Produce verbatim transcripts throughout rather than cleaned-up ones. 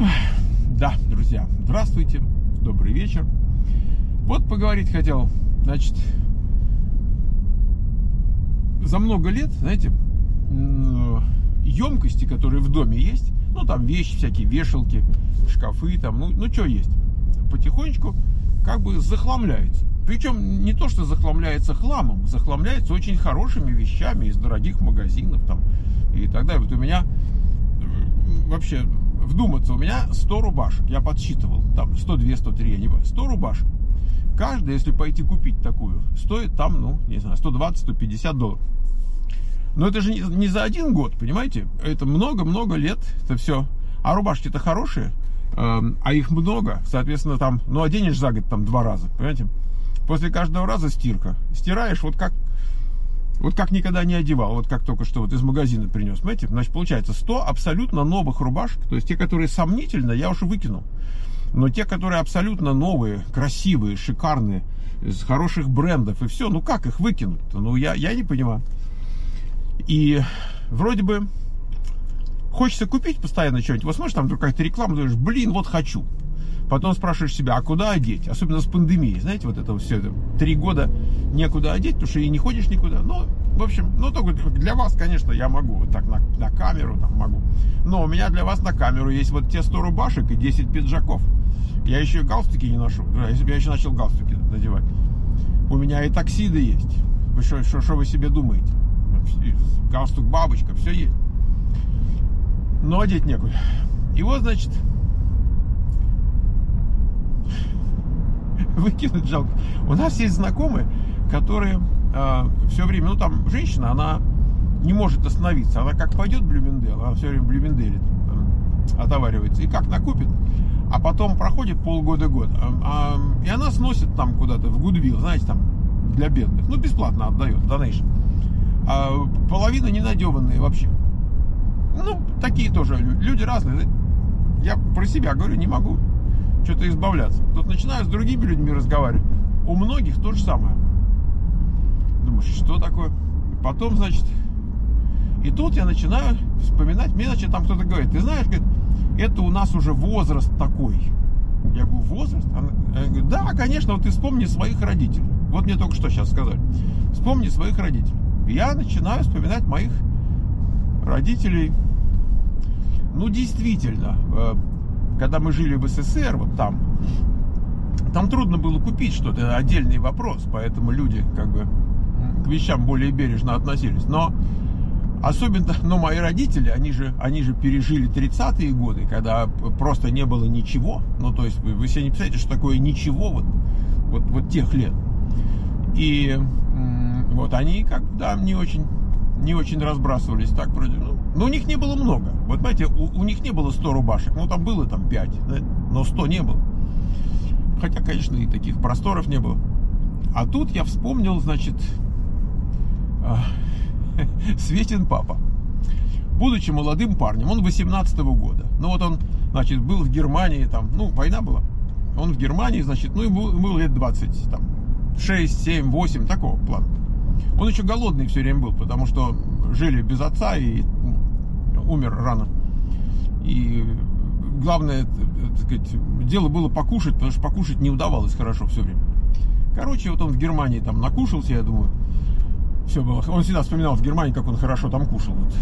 Да, друзья, здравствуйте, добрый вечер. Вот поговорить хотел, значит, за много лет, знаете, емкости, которые в доме есть, ну, там вещи всякие, вешалки, шкафы, там, ну, ну, что есть, потихонечку как бы захламляются. Причем не то, что захламляется хламом, захламляется очень хорошими вещами из дорогих магазинов там и так далее. Вот у меня вообще... Вдуматься, у меня сто рубашек, я подсчитывал, там сто два, сто три, я не помню, сто рубашек. Каждая, если пойти купить такую, стоит там, ну, не знаю, сто двадцать — сто пятьдесят долларов. Но это же не, не за один год, понимаете? Это много-много лет, это все. А рубашки-то хорошие, э, а их много, соответственно, там, ну, оденешь за год там два раза, понимаете? После каждого раза стирка. Стираешь вот как... Вот как никогда не одевал, вот как только что вот из магазина принес, понимаете? Значит, получается сто абсолютно новых рубашек, то есть те, которые сомнительно, я уже выкинул. Но те, которые абсолютно новые, красивые, шикарные, из хороших брендов и все, ну как их выкинуть-то? Ну я, я не понимаю. И вроде бы хочется купить постоянно что-нибудь, вот смотришь, там вдруг какая-то реклама, думаешь, блин, вот хочу. Потом спрашиваешь себя, а куда одеть? Особенно с пандемией, знаете, вот это все, это, три года некуда одеть, потому что и не ходишь никуда. Ну, в общем, ну, только для вас, конечно, я могу, вот так на, на камеру там могу. Но у меня для вас на камеру есть вот те сто рубашек и десять пиджаков. Я еще и галстуки не ношу, если бы я еще начал галстуки надевать. У меня и таксиды есть. Вы что, что, что вы себе думаете? Галстук, бабочка, все есть. Но одеть некуда. И вот, значит... Выкинуть жалко. У нас есть знакомые, которые э, все время, ну там женщина, она не может остановиться. Она как пойдет в Блюмендейл, она все время в Блюменделе э, отоваривается. И как накупит, а потом проходит полгода-год. Э, э, и она сносит там куда-то в Гудвилл, знаете, там для бедных. Ну, бесплатно отдает, донейшн. А половина ненадеванные вообще. Ну, такие тоже люди разные. Я про себя говорю, не могу что-то избавляться. Тут начинаю с другими людьми разговаривать. У многих то же самое. Думаешь, что такое? Потом, значит, и тут я начинаю вспоминать. Мне, значит, там кто-то говорит, ты знаешь, говорит, это у нас уже возраст такой. Я говорю, возраст? Я говорю, да, конечно, вот ты вспомни своих родителей. Вот мне только что сейчас сказали. Вспомни своих родителей. Я начинаю вспоминать моих родителей. Ну, действительно, когда мы жили в СССР, вот там, там трудно было купить что-то, это отдельный вопрос, поэтому люди как бы к вещам более бережно относились. Но особенно, но мои родители, они же, они же пережили тридцатые годы, когда просто не было ничего. Ну, то есть вы, вы себе не представляете, что такое ничего вот, вот, вот тех лет. И вот они как, да, не очень, не очень разбрасывались так вроде, ну, но у них не было много. Вот, знаете, у, у них не было сто рубашек. Ну, там было там пять, да? Но сто не было. Хотя, конечно, и таких просторов не было. А тут я вспомнил, значит, Светин папа. Будучи молодым парнем, он восемнадцатого года. Ну, вот он, значит, был в Германии, там, ну, война была. Он в Германии, значит, ну, ему было лет двадцать, там, шесть, семь, восемь, такого плана. Он еще голодный все время был, потому что жили без отца и умер рано. И главное, так сказать, дело было покушать, потому что покушать не удавалось хорошо все время. Короче, вот он в Германии там накушался, я думаю, все было. Он всегда вспоминал в Германии, как он хорошо там кушал. Вот.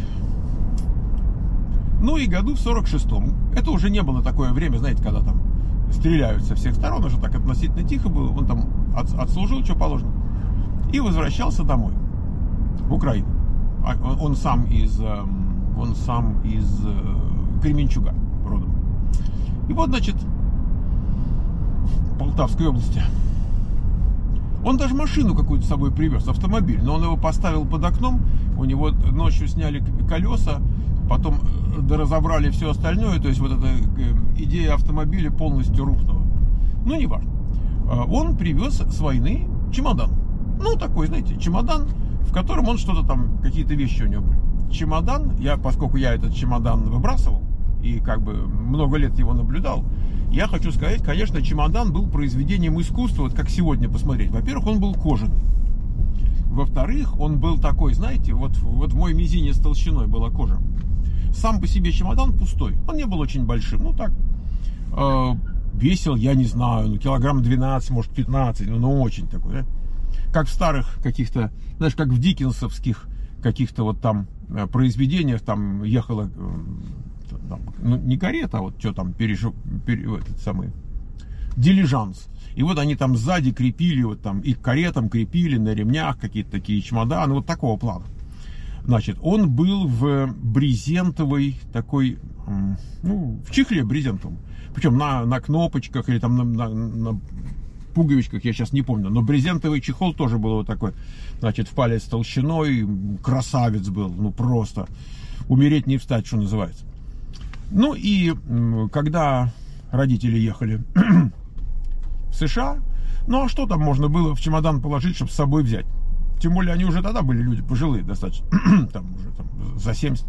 Ну и году в сорок шестом. Это уже не было такое время, знаете, когда там стреляют со всех сторон, уже так относительно тихо было. Он там от, отслужил, что положено. И возвращался домой, в Украину. Он, он сам из... Он сам из Кременчуга родом. И вот, значит, Полтавской области. Он даже машину какую-то с собой привез, автомобиль. Но он его поставил под окном. У него ночью сняли колеса. Потом доразобрали все остальное. То есть вот эта идея автомобиля полностью рухнула. Ну, не важно. Он привез с войны чемодан. Ну, такой, знаете, чемодан, в котором он что-то там, какие-то вещи у него были. Чемодан, я, поскольку я этот чемодан выбрасывал и как бы много лет его наблюдал, я хочу сказать, конечно, чемодан был произведением искусства, вот как сегодня посмотреть. Во-первых, он был кожаный. Во-вторых, он был такой, знаете, вот, вот в мой мизинец толщиной была кожа. Сам по себе чемодан пустой, он не был очень большим, ну так, э, весил, я не знаю, ну, килограмм двенадцать, может, пятнадцать, ну, ну очень такой, да? Как в старых каких-то, знаешь, как в диккенсовских каких-то вот там произведениях, там ехала, там, ну, не карета, а вот что там, перешел, пере, этот самый, дилижанс. И вот они там сзади крепили, вот там, их каретам крепили на ремнях какие-то такие чемоданы, вот такого плана. Значит, он был в брезентовой такой, ну, в чехле брезентовом. Причем на, на кнопочках или там на, на, на пуговичках, я сейчас не помню. Но брезентовый чехол тоже был вот такой, значит, в палец толщиной. Красавец был, ну, просто. Умереть не встать, что называется. Ну, и когда родители ехали в США, ну, а что там можно было в чемодан положить, чтобы с собой взять? Тем более, они уже тогда были люди пожилые достаточно, там уже там, за семьдесят.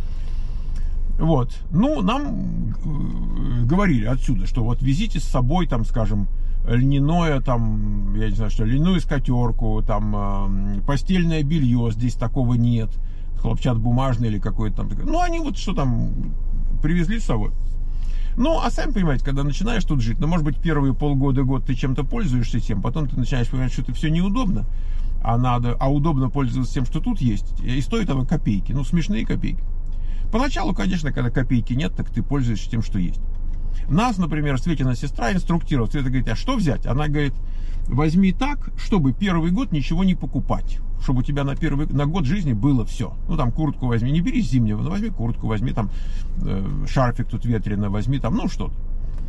Вот. Ну, нам говорили отсюда, что вот везите с собой, там, скажем, льняное, там, я не знаю, что, льняную скатерку, там, постельное белье, здесь такого нет, хлопчатобумажное или какое-то там. Ну, они вот что там привезли с собой. Ну, а сами понимаете, когда начинаешь тут жить, ну, может быть, первые полгода, год ты чем-то пользуешься тем, потом ты начинаешь понимать, что это все неудобно, а надо, а удобно пользоваться тем, что тут есть, и стоит оно копейки, ну, смешные копейки. Поначалу, конечно, когда копейки нет, так ты пользуешься тем, что есть. Нас, например, Светина сестра инструктировала. Света говорит, а что взять? Она говорит, возьми так, чтобы первый год ничего не покупать. Чтобы у тебя на первый на год жизни было все. Ну, там, куртку возьми, не бери зимнего, но возьми куртку, возьми там э, шарфик тут ветрено, возьми там, ну, что-то.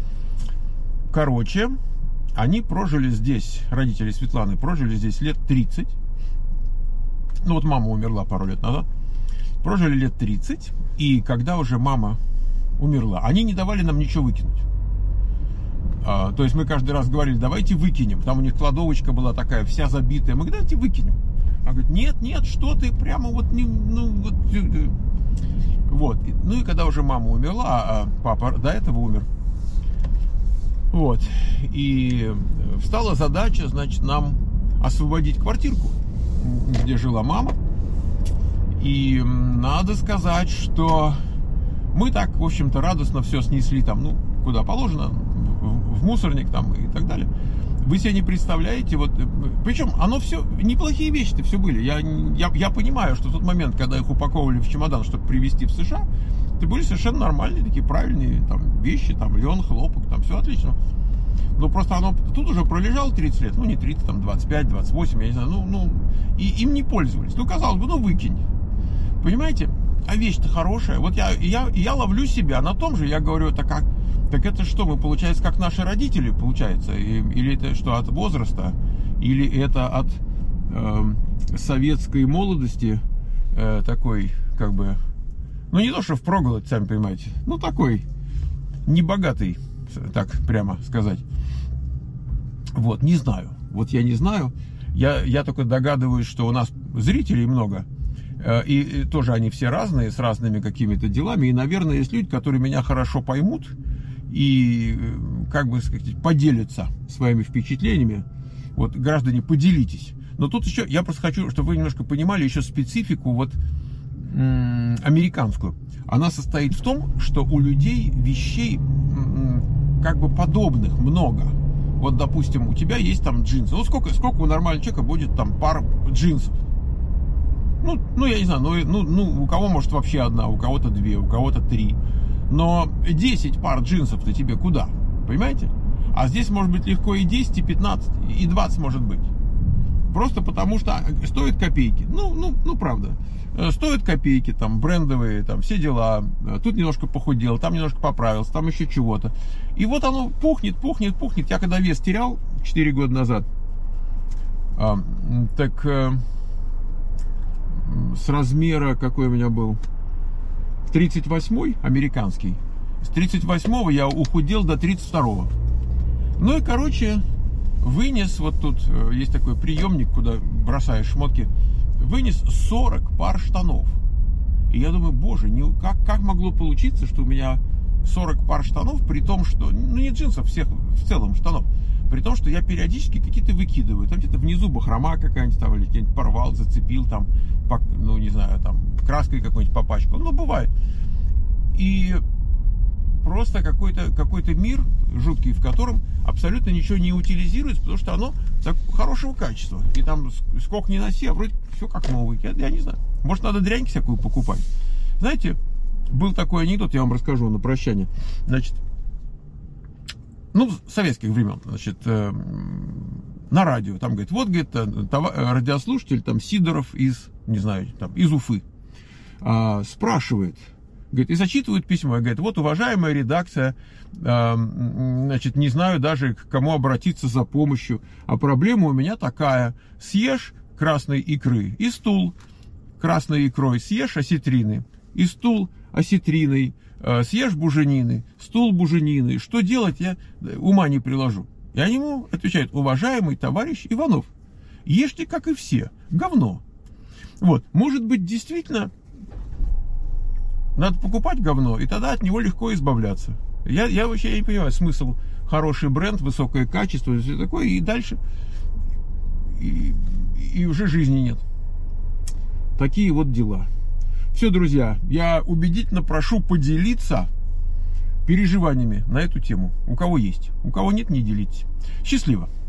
Короче, они прожили здесь, родители Светланы прожили здесь лет тридцать. Ну, вот мама умерла пару лет назад. Прожили лет тридцать, и когда уже мама умерла, они не давали нам ничего выкинуть. А, то есть мы каждый раз говорили, давайте выкинем. Там у них кладовочка была такая, вся забитая. Мы говорим, давайте выкинем. Она говорит, нет, нет, что ты, прямо вот не... Ну, вот, вот. Ну и когда уже мама умерла, а папа до этого умер. Вот. И встала задача, значит, нам освободить квартирку, где жила мама. И надо сказать, что мы так, в общем-то, радостно все снесли там, ну, куда положено, в, в мусорник там и так далее. Вы себе не представляете, вот, причем оно все, неплохие вещи-то все были. Я, я, я понимаю, что в тот момент, когда их упаковывали в чемодан, чтобы привезти в США, это были совершенно нормальные, такие правильные там вещи, там, лен, хлопок, там, все отлично. Но просто оно тут уже пролежало тридцать лет, ну, не тридцать, там, двадцать пять, двадцать восемь, я не знаю, ну, ну, и им не пользовались. Ну, казалось бы, ну, выкинь. Понимаете? А вещь-то хорошая. Вот я, я, я ловлю себя на том же, я говорю, так как, так это что, мы, получается, как наши родители, получается? И, или это что, от возраста? Или это от э, советской молодости э, такой, как бы, ну, не то, что впроголодь, сами понимаете, ну, такой небогатый, так прямо сказать. Вот, не знаю. Вот я не знаю. Я, я только догадываюсь, что у нас зрителей много. И, и тоже они все разные, с разными какими-то делами. И, наверное, есть люди, которые меня хорошо поймут и, как бы сказать, поделятся своими впечатлениями. Вот, граждане, поделитесь. Но тут еще, я просто хочу, чтобы вы немножко понимали еще специфику вот м- американскую. Она состоит в том, что у людей вещей м- как бы подобных много. Вот, допустим, у тебя есть там джинсы. Ну, сколько, сколько у нормального человека будет там пар джинсов? Ну, ну, я не знаю, ну, ну, ну, у кого может вообще одна, у кого-то две, у кого-то три. Но десять пар джинсов-то тебе куда? Понимаете? А здесь может быть легко и десять, и пятнадцать, и двадцать может быть. Просто потому что стоит копейки. Ну, ну, ну, правда. Стоят копейки, там, брендовые, там, все дела. Тут немножко похудел, там немножко поправился, там еще чего-то. И вот оно пухнет, пухнет, пухнет. Я когда вес терял четыре года назад, а, так... с размера, какой у меня был, тридцать восьмой, американский, с тридцать восьмого я ухудел до тридцать второго. Ну и, короче, вынес, вот тут есть такой приемник, куда бросаешь шмотки, вынес сорок пар штанов. И я думаю, боже, не, как, как могло получиться, что у меня сорок пар штанов, при том, что, ну, не джинсов, всех в целом штанов, при том, что я периодически какие-то выкидываю. Там где-то внизу бахрома какая-нибудь там, или где-нибудь порвал, зацепил там, по, ну, не знаю, там, краской какой-нибудь попачкал. Ну, бывает. И просто какой-то какой-то мир жуткий, в котором абсолютно ничего не утилизируется, потому что оно так, хорошего качества. И там сколько ни носи, а вроде все как новый. Я, я не знаю. Может, надо дрянь всякую покупать. Знаете, был такой анекдот, я вам расскажу на прощание. Значит, ну, с советских времен, значит, э, на радио, там, говорит, вот, говорит, радиослушатель, там, Сидоров из, не знаю, там, из Уфы, э, спрашивает, говорит, и зачитывают письмо, и говорит, вот, уважаемая редакция, э, значит, не знаю даже, к кому обратиться за помощью, а проблема у меня такая, съешь красной икры и стул красной икрой, съешь осетрины и стул осетриной, съешь буженины, стул буженины. Что делать, я ума не приложу. И они ему отвечают, уважаемый товарищ Иванов, ешьте, как и все, говно. Вот, может быть, действительно, надо покупать говно, и тогда от него легко избавляться. Я, я вообще не понимаю смысл хороший бренд, высокое качество, и все такое, и дальше, и, и уже жизни нет. Такие вот дела. Все, друзья, я убедительно прошу поделиться переживаниями на эту тему. У кого есть, у кого нет, не делитесь. Счастливо!